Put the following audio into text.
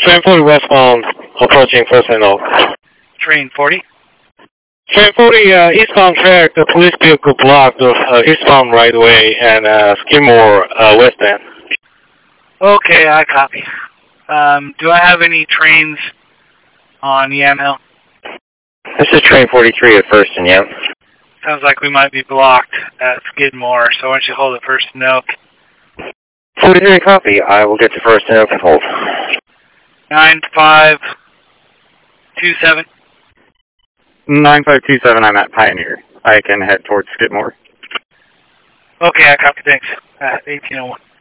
Train 40 westbound, approaching First and Oak. Train 40? Train 40, eastbound track, the police vehicle blocked the eastbound right away and Skidmore west end. Okay, I copy. Do I have any trains on Yamhill? This is Train 43 at First and Yam. Sounds like we might be blocked at Skidmore, so why don't you hold it First and Oak? 43 copy. I will get to First and Oak and hold. 9527. 9527, I'm at Pioneer. I can head towards Skidmore. Okay, I copy, thanks. 1801.